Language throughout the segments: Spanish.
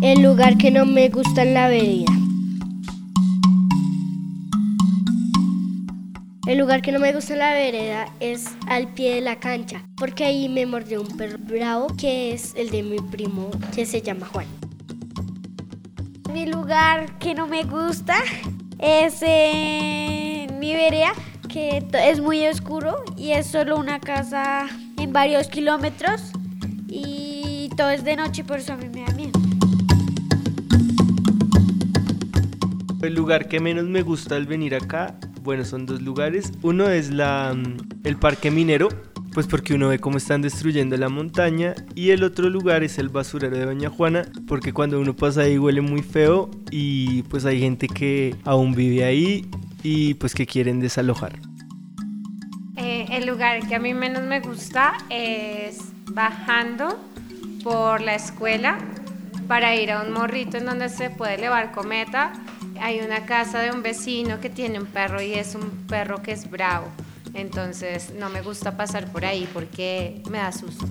El lugar que no me gusta en la vereda. El lugar que no me gusta en la vereda es al pie de la cancha, porque ahí me mordió un perro bravo que es el de mi primo, que se llama Juan. Mi lugar que no me gusta es mi vereda, que es muy oscuro y es solo una casa en varios kilómetros y todo es de noche, por eso a mí me da miedo. El lugar que menos me gusta al venir acá, bueno, son dos lugares. Uno es el Parque Minero, pues porque uno ve cómo están destruyendo la montaña. Y el otro lugar es el basurero de Doña Juana, porque cuando uno pasa ahí huele muy feo y pues hay gente que aún vive ahí y pues que quieren desalojar. El lugar que a mí menos me gusta es bajando por la escuela para ir a un morrito en donde se puede elevar cometa. Hay una casa de un vecino que tiene un perro y es un perro que es bravo. Entonces no me gusta pasar por ahí porque me da susto.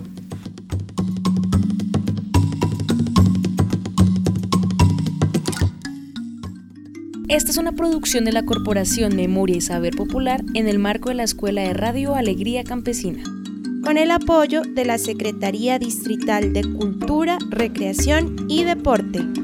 Esta es una producción de la Corporación Memoria y Saber Popular en el marco de la Escuela de Radio Alegría Campesina, con el apoyo de la Secretaría Distrital de Cultura, Recreación y Deporte.